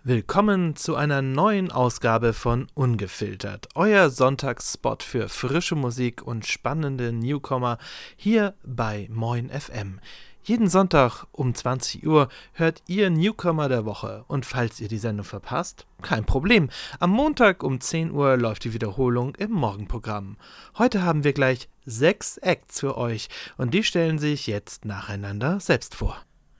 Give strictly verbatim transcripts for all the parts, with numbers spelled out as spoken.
Willkommen zu einer neuen Ausgabe von Ungefiltert, euer Sonntagsspot für frische Musik und spannende Newcomer hier bei Moin F M. Jeden Sonntag um zwanzig Uhr hört ihr Newcomer der Woche und falls ihr die Sendung verpasst, kein Problem. Am Montag um zehn Uhr läuft die Wiederholung im Morgenprogramm. Heute haben wir gleich sechs Acts für euch und die stellen sich jetzt nacheinander selbst vor.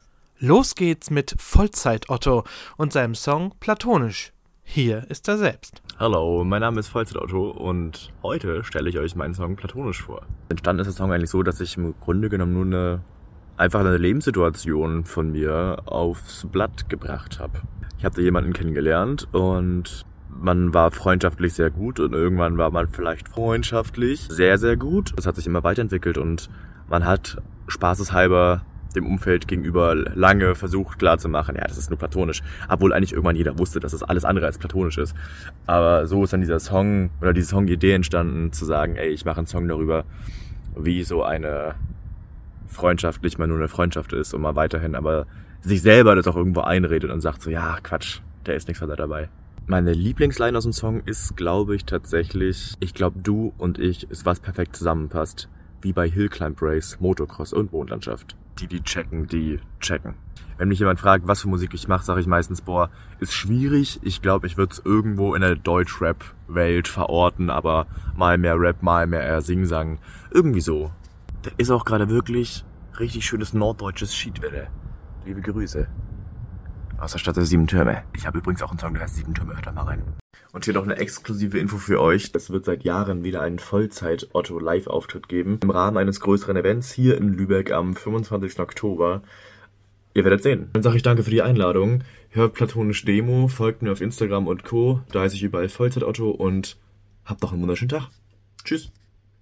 Los geht's mit Vollzeit-Otto und seinem Song Platonisch. Hier ist er selbst. Hallo, mein Name ist Vollzeit-Otto und heute stelle ich euch meinen Song Platonisch vor. Entstanden ist der Song eigentlich so, dass ich im Grunde genommen nur eine, einfach eine Lebenssituation von mir aufs Blatt gebracht habe. Ich habe da jemanden kennengelernt und man war freundschaftlich sehr gut und irgendwann war man vielleicht freundschaftlich sehr, sehr gut. Es hat sich immer weiterentwickelt und man hat spaßeshalber dem Umfeld gegenüber lange versucht klarzumachen, ja, das ist nur platonisch. Obwohl eigentlich irgendwann jeder wusste, dass das alles andere als platonisch ist. Aber so ist dann dieser Song oder diese Songidee entstanden, zu sagen, ey, ich mache einen Song darüber, wie so eine freundschaftlich mal nur eine Freundschaft ist und mal weiterhin aber sich selber das auch irgendwo einredet und sagt so, ja, Quatsch, der ist nichts weiter dabei. Meine Lieblingsline aus dem Song ist, glaube ich, tatsächlich, ich glaube, du und ich ist was perfekt zusammenpasst. Wie bei Hill Climb Race, Motocross und Mondlandschaft. Die, die checken, die checken. Wenn mich jemand fragt, was für Musik ich mache, sage ich meistens, boah, ist schwierig. Ich glaube, ich würde es irgendwo in der Deutsch-Rap-Welt verorten, aber mal mehr Rap, mal mehr eher Singsang. Irgendwie so. Das ist auch gerade wirklich richtig schönes norddeutsches Schiedwetter. Liebe Grüße. Aus der Stadt der Sieben Türme. Ich habe übrigens auch einen Song, der heißt Sieben Türme, hört da mal rein. Und hier noch eine exklusive Info für euch. Es wird seit Jahren wieder einen Vollzeit-Otto-Live-Auftritt geben. Im Rahmen eines größeren Events hier in Lübeck am fünfundzwanzigsten Oktober. Ihr werdet sehen. Dann sage ich danke für die Einladung. Hört Platonisch Demo, folgt mir auf Instagram und Co. Da heiße ich überall Vollzeit-Otto und habt noch einen wunderschönen Tag. Tschüss.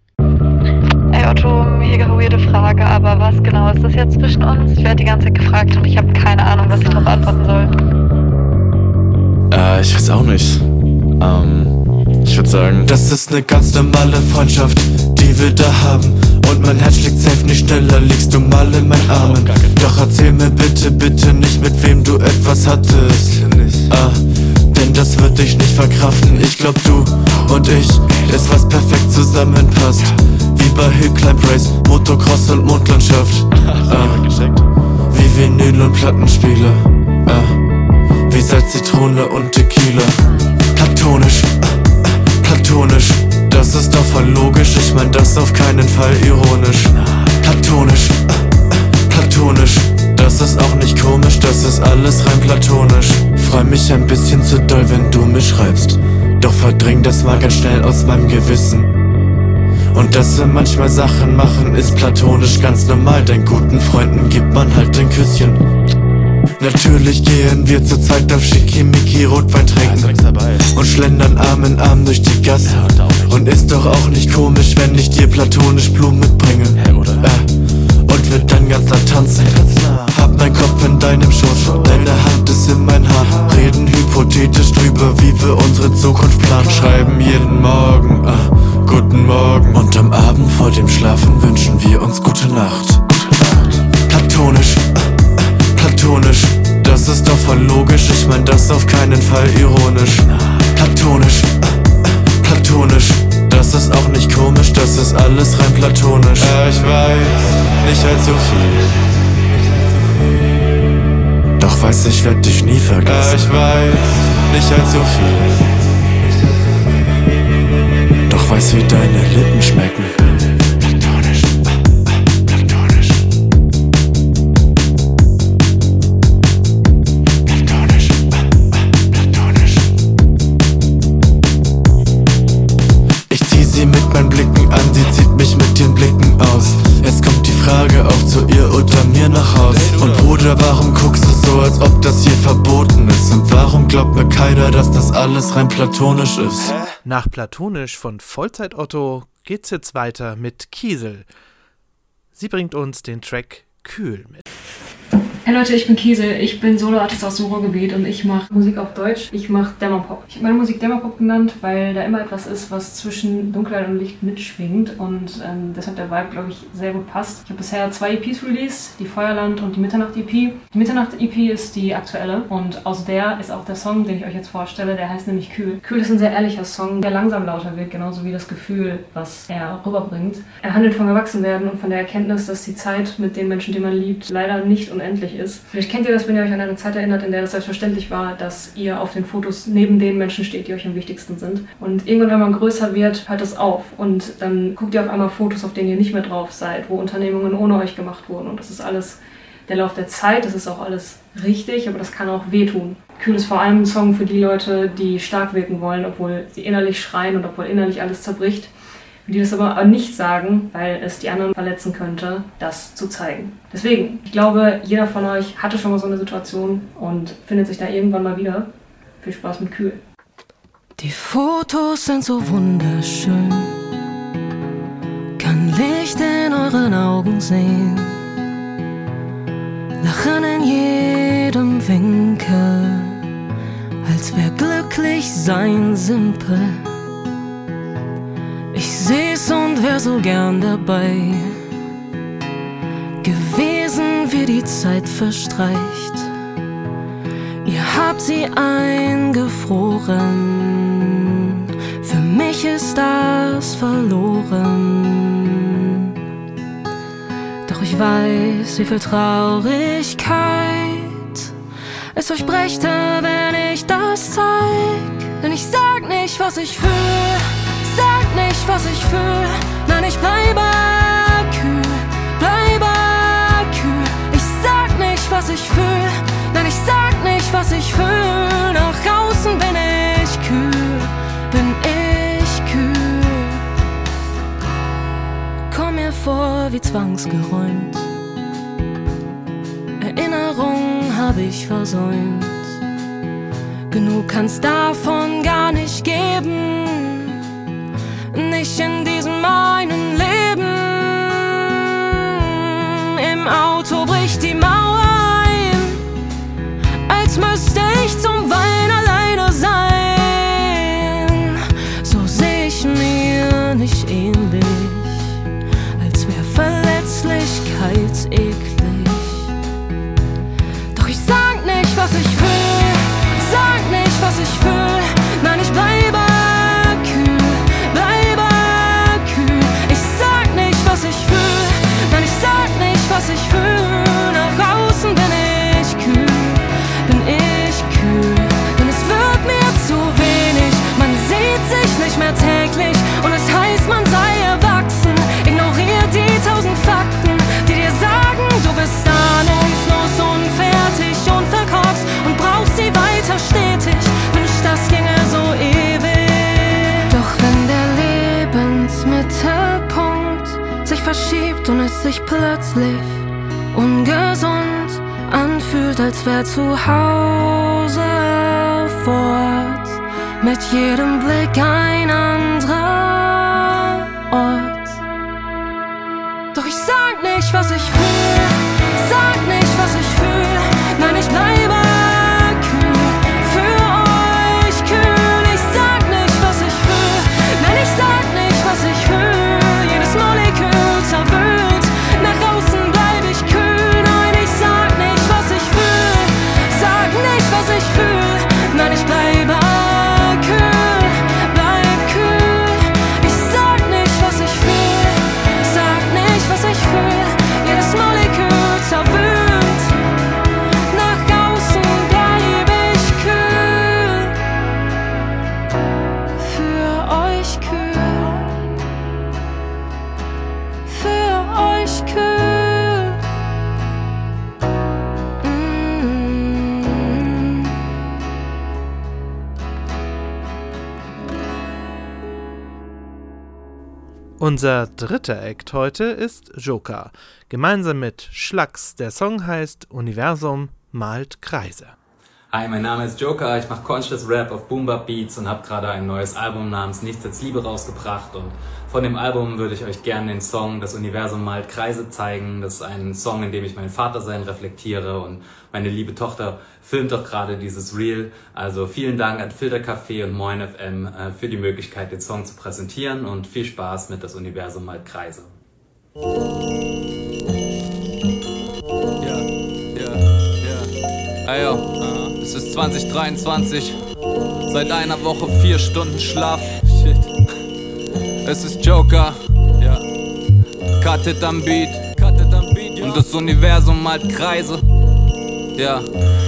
Ey Otto, mega weirde Frage, aber was genau ist das jetzt zwischen uns? Ich werde die ganze Zeit gefragt und ich habe keine Ahnung, was ich darauf antworten soll. Äh, ich weiß auch nicht. Ähm, ich würde sagen, das ist eine ganz normale Freundschaft, die wir da haben. Und mein Herz schlägt safe nicht schneller, liegst du mal in meinen Armen. Doch erzähl mir bitte, bitte nicht, mit wem du etwas hattest. Ah, denn das wird dich nicht verkraften. Ich glaub, du und ich ist was perfekt zusammenpasst. Wie bei Hill Climb Race, Motocross und Mondlandschaft. Ah, wie Vinyl und Plattenspieler. Ah, wie Salz, Zitrone und Tequila. Platonisch, platonisch, das ist doch voll logisch. Ich mein das auf keinen Fall ironisch. Platonisch, platonisch, das ist auch nicht komisch. Das ist alles rein platonisch. Freu mich ein bisschen zu doll, wenn du mich schreibst. Doch verdräng das mal ganz schnell aus meinem Gewissen. Und dass wir manchmal Sachen machen, ist platonisch ganz normal. Deinen guten Freunden gibt man halt ein Küsschen. Natürlich gehen wir zur Zeit auf Schickimicki Rotwein trinken und schlendern Arm in Arm durch die Gasse. Und ist doch auch nicht komisch, wenn ich dir platonisch Blumen mitbringe. Äh, und wir dann ganz nah tanzen. Hab mein Kopf in deinem Schoß, deine Hand ist in mein Haar. Reden hypothetisch drüber, wie wir unsere Zukunft planen. Schreiben jeden Morgen, ah, guten Morgen. Und am Abend vor dem Schlafen wünschen wir uns gute Nacht. Platonisch, platonisch, das ist doch voll logisch. Ich mein das auf keinen Fall ironisch. Platonisch, platonisch, das ist auch nicht komisch. Das ist alles rein platonisch. Ja, ich weiß, nicht allzu viel. Doch weiß, ich werd dich nie vergessen. Ja, ich weiß, nicht allzu viel. Doch weiß, wie deine Lippen schmecken. Platonisch, platonisch. Platonisch, platonisch. Ich zieh sie mit meinen Blicken an, sie zieht mich mit den Blicken aus. Jetzt kommt die Frage auf, zu ihr oder mir nach Haus. Und Bruder, warum guckst du so, als ob das hier verboten ist? Und warum glaubt mir keiner, dass das alles rein platonisch ist? Nach Platonisch von Vollzeit-Otto geht's jetzt weiter mit Kiesel. Sie bringt uns den Track Kühl mit. Hey Leute, ich bin Kiesel, ich bin Soloartist aus dem Ruhrgebiet und ich mache Musik auf Deutsch. Ich mache Dämmerpop. Ich habe meine Musik Dämmerpop genannt, weil da immer etwas ist, was zwischen Dunkelheit und Licht mitschwingt und ähm, deshalb der Vibe, glaube ich, sehr gut passt. Ich habe bisher zwei E Ps released, die Feuerland und die Mitternacht-E P. Die Mitternacht-E P ist die aktuelle und aus der ist auch der Song, den ich euch jetzt vorstelle, der heißt nämlich Kühl. Kühl ist ein sehr ehrlicher Song, der langsam lauter wird, genauso wie das Gefühl, was er rüberbringt. Er handelt vom Erwachsenwerden und von der Erkenntnis, dass die Zeit mit den Menschen, die man liebt, leider nicht unendlich ist. Vielleicht kennt ihr das, wenn ihr euch an eine Zeit erinnert, in der das selbstverständlich war, dass ihr auf den Fotos neben den Menschen steht, die euch am wichtigsten sind. Und irgendwann, wenn man größer wird, hört das auf. Und dann guckt ihr auf einmal Fotos, auf denen ihr nicht mehr drauf seid, wo Unternehmungen ohne euch gemacht wurden. Und das ist alles der Lauf der Zeit, das ist auch alles richtig, aber das kann auch wehtun. Kühl ist vor allem ein Song für die Leute, die stark wirken wollen, obwohl sie innerlich schreien und obwohl innerlich alles zerbricht. Die das aber nicht sagen, weil es die anderen verletzen könnte, das zu zeigen. Deswegen, ich glaube, jeder von euch hatte schon mal so eine Situation und findet sich da irgendwann mal wieder. Viel Spaß mit Kühl. Die Fotos sind so wunderschön, kann Licht in euren Augen sehen, Lachen in jedem Winkel, als wär glücklich sein simpel. Ich seh's und wär so gern dabei gewesen, wie die Zeit verstreicht. Ihr habt sie eingefroren, für mich ist das verloren. Doch ich weiß, wie viel Traurigkeit es euch brächte, wenn ich das zeig. Denn ich sag nicht, was ich fühl, sag nicht, was ich fühl, nein, ich bleibe kühl, bleibe kühl. Ich sag nicht, was ich fühl, nein, ich sag nicht, was ich fühl. Nach außen bin ich kühl, bin ich kühl. Komm mir vor wie zwangsgeräumt, Erinnerungen hab ich versäumt. Genug kann's davon gar nicht geben, nicht in diesem einen Leben. Im Auto bricht die Mauer ein, als müsste ich zum Wein alleine sein. So seh ich mir nicht ähnlich, als wär Verletzlichkeit eklig. Doch ich sag nicht, was ich fühl, sag nicht, was ich fühl, nein, ich bleibe was ich fühl, nach außen bin ich kühl, bin ich kühl, denn es wird mir zu wenig, man sieht sich nicht mehr täglich und es heißt, man sei erwachsen, ignorier die tausend Fakten, die dir sagen, du bist ahnungslos, unfertig und verkorkst und brauchst sie weiter stetig, wünsch, das ginge so ewig. Doch wenn der Lebensmittelpunkt sich verschiebt und es sich plötzlich ungesund anfühlt, als wär zu Hause fort, mit jedem Blick ein anderer Ort. Doch ich sag nicht, was ich fühl, sag nicht, was ich fühl, nein, ich bleibe kühl, für euch kühl. Ich sag nicht, was ich fühl, nein, ich sag nicht, was ich fühl, jedes Molekül zerwühlt, nach außen bleib ich kühl, nein, ich sag nicht, was ich fühl, sag nicht, was ich fühl, nein, ich bleibe kühl, bleib kühl. Ich sag nicht, was ich fühl, sag nicht, was ich fühl, jedes Molekül zerwühlt, nach außen bleib ich kühl, für euch kühl, für euch kühl. Mm. Unser dritter Act heute ist Joker, gemeinsam mit Schlax. Der Song heißt Universum malt Kreise. Hi, mein Name ist Joker, ich mache Conscious Rap auf Boom Bap Beats und habe gerade ein neues Album namens Nichts als Liebe rausgebracht. Und von dem Album würde ich euch gerne den Song Das Universum malt Kreise zeigen. Das ist ein Song, in dem ich mein Vatersein reflektiere und meine liebe Tochter filmt doch gerade dieses Reel. Also vielen Dank an Filtercafé und Moin F M äh, für die Möglichkeit, den Song zu präsentieren und viel Spaß mit Das Universum malt Kreise. Ja, ja, ja. Hey, yo. Es ist zwanzig dreiundzwanzig, seit einer Woche vier Stunden Schlaf. Shit. Es ist Joker, ja. Cut it am Beat, Cut it am Beat, ja. Und das Universum malt Kreise, ja.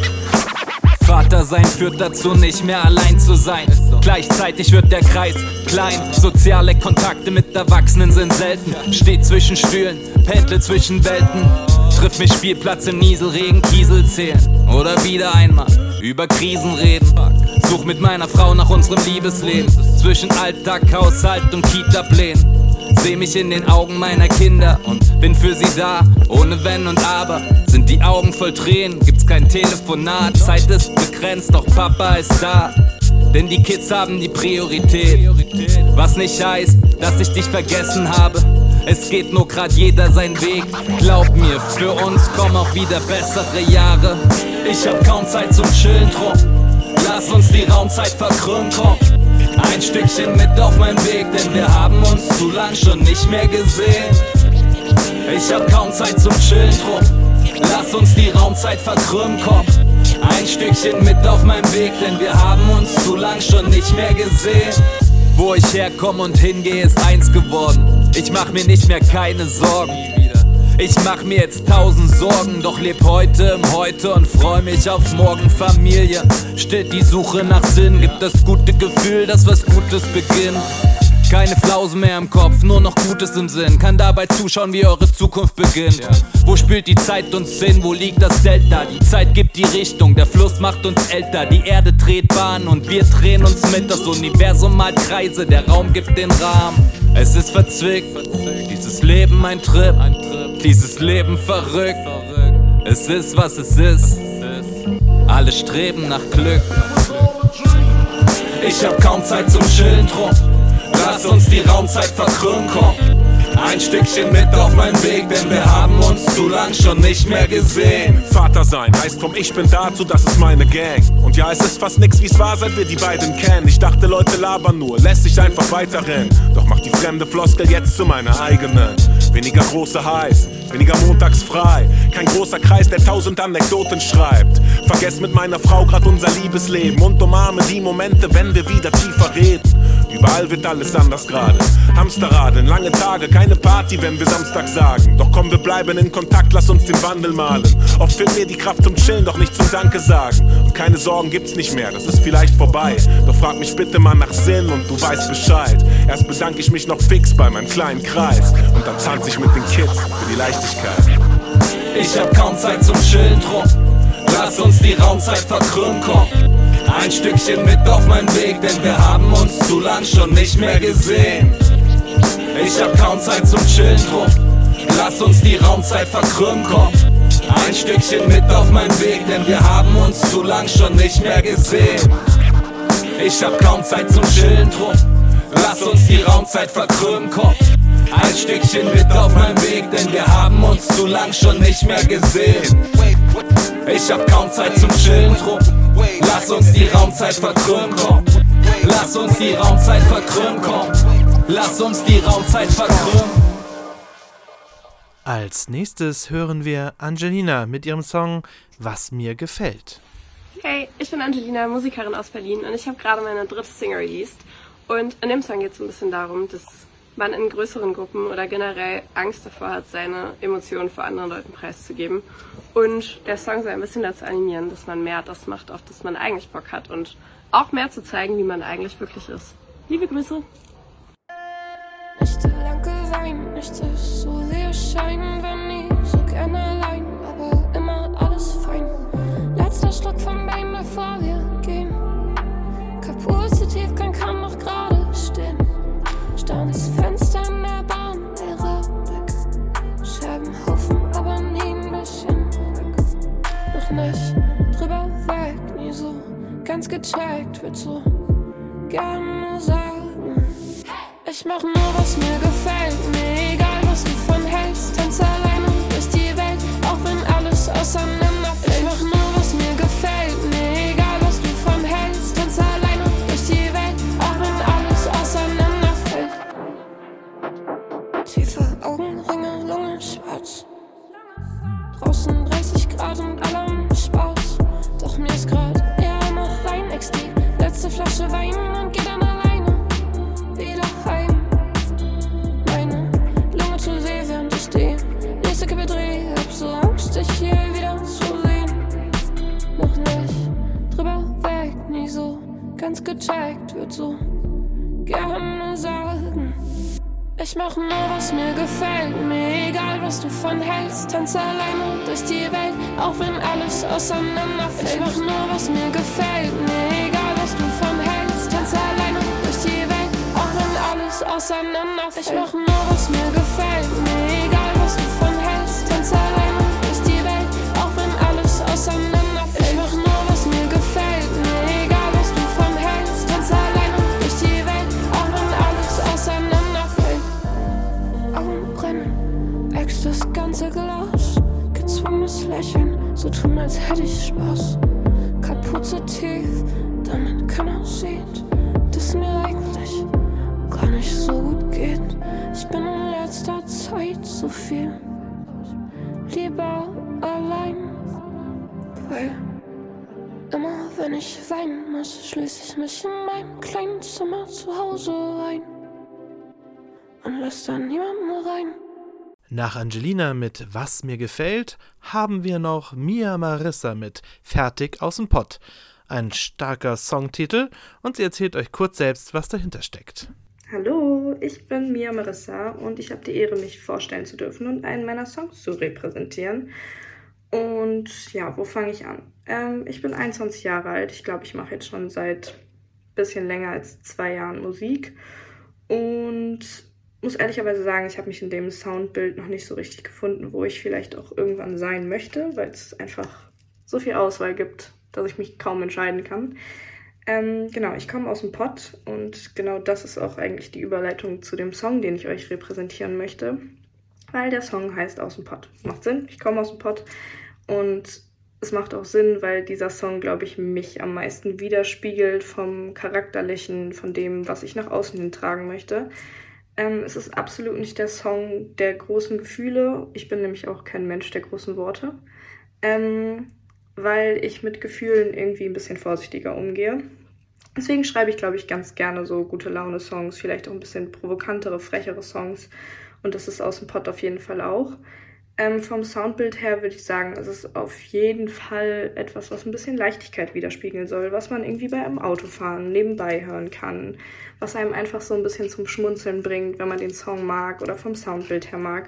Vater sein führt dazu, nicht mehr allein zu sein. So. Gleichzeitig wird der Kreis klein. Soziale Kontakte mit Erwachsenen sind selten. Steht zwischen Stühlen, pendle zwischen Welten. Triff mich Spielplatz im Nieselregen, Kiesel zählen. Oder wieder einmal über Krisen reden. Such mit meiner Frau nach unserem Liebesleben. Zwischen Alltag, Haushalt und Kita-Plänen. Seh mich in den Augen meiner Kinder und bin für sie da, ohne Wenn und Aber. Sind die Augen voll Tränen, gibt's kein Telefonat. Zeit ist begrenzt, doch Papa ist da. Denn die Kids haben die Priorität. Was nicht heißt, dass ich dich vergessen habe. Es geht nur grad jeder seinen Weg. Glaub mir, für uns kommen auch wieder bessere Jahre. Ich hab kaum Zeit zum Chillen, drum lass uns die Raumzeit verkrümmen, komm. Ein Stückchen mit auf meinem Weg, denn wir haben uns zu lang schon nicht mehr gesehen. Ich hab kaum Zeit zum Chillen, drum lass uns die Raumzeit verkrümmen, komm. Ein Stückchen mit auf meinem Weg, denn wir haben uns zu lang schon nicht mehr gesehen. Wo ich herkomme und hingehe, ist eins geworden. Ich mach mir nicht mehr keine Sorgen. Ich mach mir jetzt tausend Sorgen, doch leb heute im Heute und freu mich auf morgen. Familie stillt die Suche nach Sinn, gibt das gute Gefühl, dass was Gutes beginnt. Keine Flausen mehr im Kopf, nur noch Gutes im Sinn. Kann dabei zuschauen, wie eure Zukunft beginnt. Ja. Wo spielt die Zeit uns hin? Wo liegt das Delta? Die Zeit gibt die Richtung, der Fluss macht uns älter. Die Erde dreht Bahn und wir drehen uns mit. Das Universum malt Kreise, der Raum gibt den Rahmen. Es ist verzwickt, verzwickt. Dieses Leben ein Trip, ein Trip. Dieses Leben verrückt. verrückt. Es ist, was es ist. Alle streben nach Glück. Ich hab kaum Zeit zum Chillen, drum lass uns die Raumzeit verkrümmen, komm. Ein Stückchen mit auf meinen Weg, denn wir haben uns zu lang schon nicht mehr gesehen. Vater sein heißt vom Ich bin dazu, das ist meine Gang. Und ja, es ist fast nix wie's war, seit wir die beiden kennen. Ich dachte, Leute labern nur, lässt sich einfach weiterrennen. Doch macht die fremde Floskel jetzt zu meiner eigenen. Weniger große Highs, weniger montags frei. Kein großer Kreis, der tausend Anekdoten schreibt. Vergess mit meiner Frau grad unser Liebesleben und umarme die Momente, wenn wir wieder tiefer reden. Überall wird alles anders gerade. Hamsterradeln, lange Tage, keine Party, wenn wir Samstag sagen. Doch komm, wir bleiben in Kontakt, lass uns den Wandel malen. Oft fehlt mir die Kraft zum Chillen, doch nicht zum Danke sagen. Und keine Sorgen gibt's nicht mehr, das ist vielleicht vorbei. Doch frag mich bitte mal nach Sinn und du weißt Bescheid. Erst bedanke ich mich noch fix bei meinem kleinen Kreis. Und dann tanze ich mit den Kids für die Leichtigkeit. Ich hab kaum Zeit zum Chillen, drum lass uns die Raumzeit verkrümmen, komm. Ein Stückchen mit auf meinen Weg, denn wir haben uns zu lang schon nicht mehr gesehen. Ich hab kaum Zeit zum Chillen, drum lass uns die Raumzeit verkrümmen, komm. Ein Stückchen mit auf meinen Weg, denn wir haben uns zu lang schon nicht mehr gesehen. Ich hab kaum Zeit zum Chillen, drum lass uns die Raumzeit verkrümmen, komm. Ein Stückchen mit auf meinem Weg, denn wir haben uns zu lang schon nicht mehr gesehen. Ich hab kaum Zeit zum Chillen, drum lass uns die Raumzeit verkrümmen, komm. Lass uns die Raumzeit verkrümmen, komm. Lass uns die Raumzeit verkrümmen. Als nächstes hören wir Angelina mit ihrem Song Was mir gefällt. Hey, ich bin Angelina, Musikerin aus Berlin und ich habe gerade meine dritte Single released. Und in dem Song geht es ein bisschen darum, dass man in größeren Gruppen oder generell Angst davor hat, seine Emotionen vor anderen Leuten preiszugeben. Und der Song soll ein bisschen dazu animieren, dass man mehr das macht, auf das man eigentlich Bock hat und auch mehr zu zeigen, wie man eigentlich wirklich ist. Liebe Grüße! Nicht zu lang geweint, nichts ist so sehr scheinen, wenn nie so gerne allein, aber immer alles fein. Letzter Schluck vom Wein, bevor wir gehen. Kapazität kann kaum noch gerade stehen. Starres Fenster in der Bahn, leerer Blick. Scherbenhaufen, aber nie ein bisschen weg. Noch nicht drüber weg, nie so ganz gecheckt, würd so gerne sagen. Ich mach nur, was mir gefällt, mir egal, was du von hältst. Tanz alleine durch die Welt, auch wenn alles auseinanderfällt. Ich mach nur, was mir gefällt, mir egal, was du von hältst. Tanz alleine durch die Welt, auch wenn alles auseinanderfällt. Tiefe Augenringe, Lunge schwarz. Draußen dreißig Grad und alle am Spaß. Doch mir ist grad eher noch rein X D. Letzte Flasche Wein und geh dann alleine wieder heim. Meine Lunge zu sehen, während ich die nächste Kippe dreh. Hab so Angst, dich hier wieder zu sehen. Noch nicht drüber weg, nie so ganz gecheckt, würd so gerne sagen. Ich mach nur, was mir gefällt, mir egal, was du von hältst. Tanz alleine durch die Welt, auch wenn alles auseinanderfällt. Ich mach nur, was mir gefällt, mir egal, was du von hältst. Tanz alleine durch die Welt, auch wenn alles auseinanderfällt. Ich mach nur, was mir gefällt, mir egal, was du von hältst. Tanz alleine durch die Welt, auch wenn alles auseinanderfällt. Ich mach nur, was mir gefällt, mir egal, was du von hältst. Tanz alleine durch die Welt, auch wenn alles auseinanderfällt. Augen brennen, ex das ganze Glas. Gezwungenes Lächeln, so tun, als hätte ich Spaß. Kapuze tief, damit keiner sieht, dass mir eigentlich gar nicht so gut geht. Ich bin in letzter Zeit so viel lieber allein, weil immer wenn ich weinen muss, schließe ich mich in meinem kleinen Zimmer zu Hause ein und lass da niemanden rein. Nach Angelina mit Was mir gefällt haben wir noch Mia Marissa mit Fertig aus dem Pott. Ein starker Songtitel und sie erzählt euch kurz selbst, was dahinter steckt. Hallo, ich bin Mia Marissa und ich habe die Ehre, mich vorstellen zu dürfen und einen meiner Songs zu repräsentieren. Und ja, wo fange ich an? Ähm, ich bin einundzwanzig Jahre alt. Ich glaube, ich mache jetzt schon seit ein bisschen länger als zwei Jahren Musik. Und muss ehrlicherweise sagen, ich habe mich in dem Soundbild noch nicht so richtig gefunden, wo ich vielleicht auch irgendwann sein möchte, weil es einfach so viel Auswahl gibt, dass ich mich kaum entscheiden kann. Ähm, genau, ich komme aus dem Pott und genau das ist auch eigentlich die Überleitung zu dem Song, den ich euch repräsentieren möchte, weil der Song heißt Aus dem Pott. Macht Sinn, ich komme aus dem Pott und es macht auch Sinn, weil dieser Song, glaube ich, mich am meisten widerspiegelt vom Charakterlichen, von dem, was ich nach außen hin tragen möchte. Ähm, es ist absolut nicht der Song der großen Gefühle. Ich bin nämlich auch kein Mensch der großen Worte, ähm, weil ich mit Gefühlen irgendwie ein bisschen vorsichtiger umgehe. Deswegen schreibe ich, glaube ich, ganz gerne so gute Laune-Songs, vielleicht auch ein bisschen provokantere, frechere Songs. Und das ist aus dem Pott auf jeden Fall auch. Ähm, vom Soundbild her würde ich sagen, es ist auf jeden Fall etwas, was ein bisschen Leichtigkeit widerspiegeln soll, was man irgendwie bei einem Autofahren nebenbei hören kann, was einem einfach so ein bisschen zum Schmunzeln bringt, wenn man den Song mag oder vom Soundbild her mag.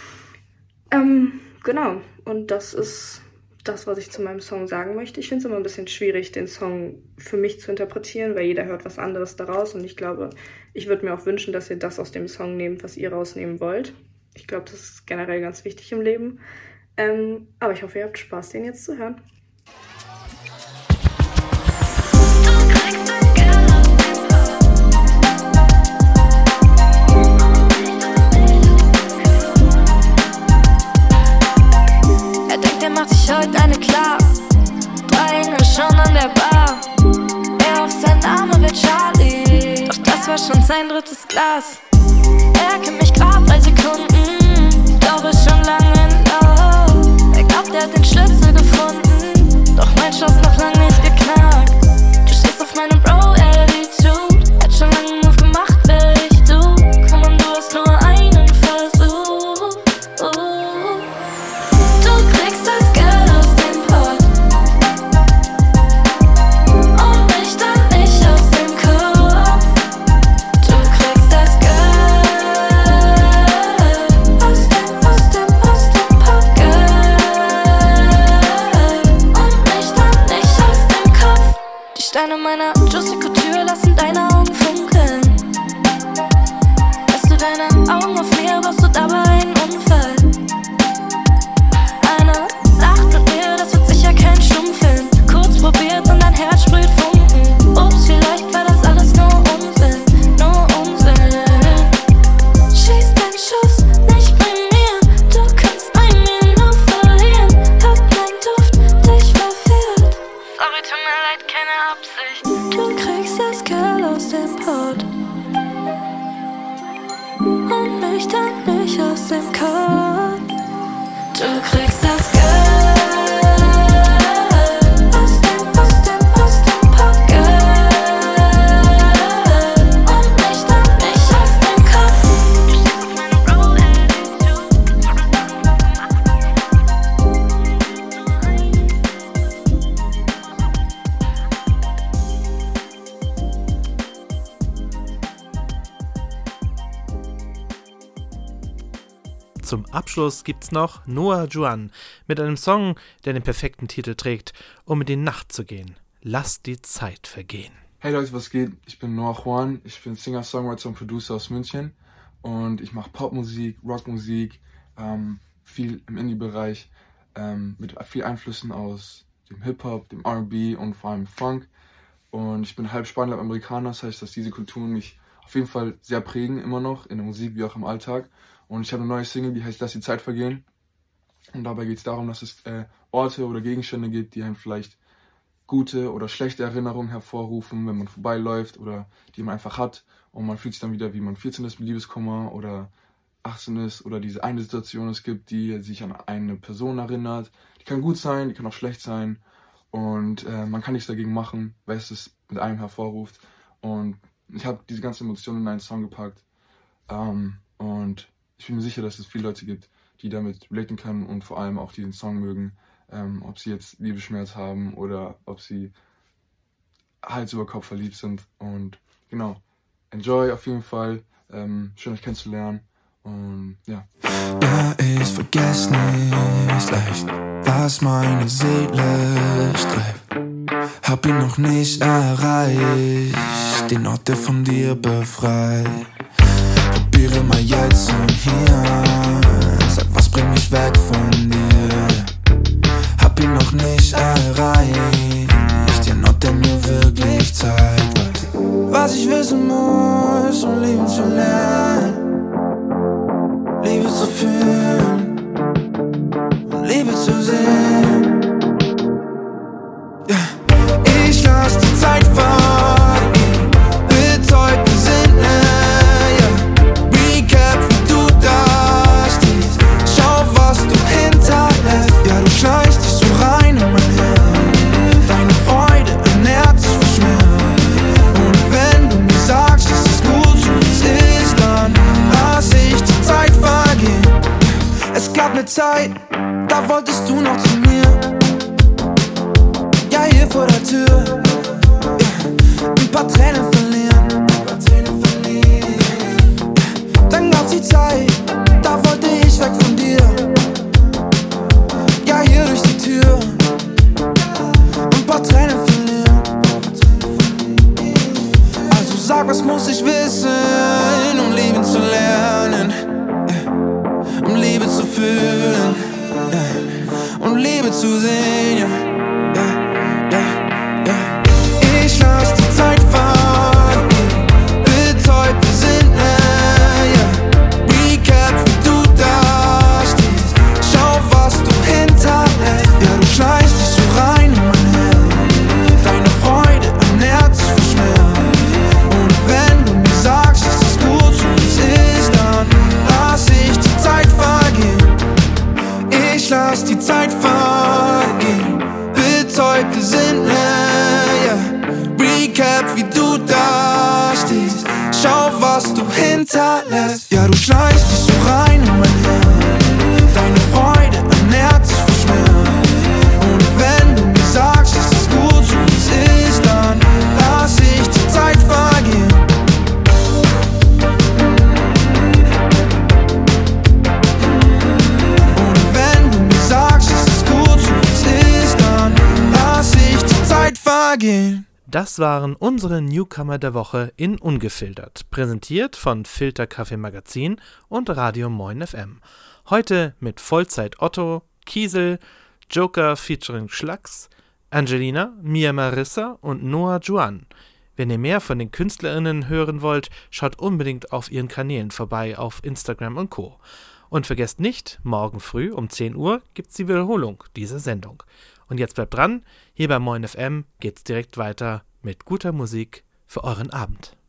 Ähm, genau, und das ist das, was ich zu meinem Song sagen möchte. Ich finde es immer ein bisschen schwierig, den Song für mich zu interpretieren, weil jeder hört was anderes daraus und ich glaube, ich würde mir auch wünschen, dass ihr das aus dem Song nehmt, was ihr rausnehmen wollt. Ich glaube, das ist generell ganz wichtig im Leben. Ähm, aber ich hoffe, ihr habt Spaß, den jetzt zu hören. Er denkt, er macht sich heute eine klar. Drei Hänge schon an der Bar. Er hofft, sein Name wird Charlie. Doch das war schon sein drittes Glas. Er kennt mich grad drei Sekunden, doch ist schon lange in Love. Er glaubt, er hat den Schlüssel gefunden, doch mein Schloss noch lang nicht geknackt. Du stehst auf meinem Bro-Attitude, hat schon lange Move gemacht, wär ich du. Komm und du hast nur einen Versuch. uh. Du kriegst das Geld aus dem Pott und mich dann nicht aus dem Kopf. Du kriegst das Geld Steine meiner Juicy Couture lassen deine Augen funkeln. Lässt du deine Augen auf mir, brauchst du dabei einen Unfall. Eine Nacht mit mir, das wird sicher kein Stummfilm. Kurz probiert und dein Herz sprüht Funken. nüchtern nicht aus dem Kopf. Du kriegst das Geld. Zum Abschluss gibt's noch Noah Juan mit einem Song, der den perfekten Titel trägt, um in die Nacht zu gehen. Lass die Zeit vergehen. Hey Leute, was geht? Ich bin Noah Juan, ich bin Singer, Songwriter und Producer aus München und ich mache Popmusik, Rockmusik, ähm, viel im Indie-Bereich, ähm, mit viel Einflüssen aus dem Hip-Hop, dem R and B und vor allem Funk. Und ich bin halb Spanier, halb Amerikaner, das heißt, dass diese Kulturen mich auf jeden Fall sehr prägen, immer noch, in der Musik wie auch im Alltag. Und ich habe eine neue Single, die heißt Lass die Zeit vergehen. Und dabei geht es darum, dass es äh, Orte oder Gegenstände gibt, die einem vielleicht gute oder schlechte Erinnerungen hervorrufen, wenn man vorbeiläuft oder die man einfach hat. Und man fühlt sich dann wieder, wie man vierzehn ist mit Liebeskummer oder achtzehn ist oder diese eine Situation es gibt, die sich an eine Person erinnert. Die kann gut sein, die kann auch schlecht sein. Und äh, man kann nichts dagegen machen, weil es es mit einem hervorruft. Und ich habe diese ganzen Emotionen in einen Song gepackt. Ähm, und ich bin mir sicher, dass es viele Leute gibt, die damit relaten können und vor allem auch diesen Song mögen. Ähm, ob sie jetzt Liebesschmerz haben oder ob sie Hals über Kopf verliebt sind. Und genau, enjoy auf jeden Fall. Ähm, schön euch kennenzulernen. Und ja. Ja, ich vergess nicht leicht, was meine Seele streift. Hab ihn noch nicht erreicht, den Ort, der von dir befreit. Probiere mal jetzt und hier, sag, was bringt mich weg von dir? Hab ihn noch nicht erreicht, den Ort, der mir wirklich zeigt, was, was ich wissen muss, um Leben zu lernen. Liebe zu fühlen und Liebe zu sehen. Yeah. Ich lass die Zeit vergehen, betäubt die Sinne. Yeah. Recap, wie du da stehst. Schau, was du hinterlässt. Ja, du schleichst dich so rein in mein Herz. Deine Freude ernährt sich von Schmerz. Und wenn du mir sagst, es ist gut, so wie es ist, dann lass ich die Zeit vergehen. Es gab eine Zeit, da wolltest du noch zu mir. Ja, hier vor der Tür, ja, ein paar Tränen verlieren. Dann gab's die Zeit, da wollte ich weg von dir. Ja, hier durch die Tür, ein paar Tränen verlieren. Also sag, was muss ich wissen, um lieben zu lernen? Um Liebe zu fühlen, yeah, und Liebe zu sehen, ja, yeah, yeah, yeah. Ich lass die Zeit vergehen, betäubt die Sinne, yeah. Recap, wie du da stehst. Schau, was du hinterlässt. Ja, du schleichst dich so rein in mein Herz. Deine Freude ernährt sich von Schmerz. Und wenn du mir sagst, es ist gut, so wie es ist, dann lass ich die Zeit vergehen. Ich lass die Zeit vergehen, betäubte Sinne, yeah. Recap, wie du da stehst. Schau, was du hinterlässt. Ja, du schleichst dich so rein in mein Herz. Deine Freude ernährt sich von Schmerz. Und wenn du mir sagst, es ist gut, so wie es ist, dann lass ich die Zeit vergehen. Das waren unsere Newcomer der Woche in Ungefiltert, präsentiert von Filter Kaffee Magazin und Radio Moin F M. Heute mit Vollzeit Otto, Kiesel, Joker featuring Schlags, Angelina, Mia Marissa und Noah Juan. Wenn ihr mehr von den KünstlerInnen hören wollt, schaut unbedingt auf ihren Kanälen vorbei auf Instagram und Co. Und vergesst nicht, morgen früh um zehn Uhr gibt's die Wiederholung dieser Sendung. Und jetzt bleibt dran, hier bei Moin F M geht's direkt weiter mit guter Musik für euren Abend.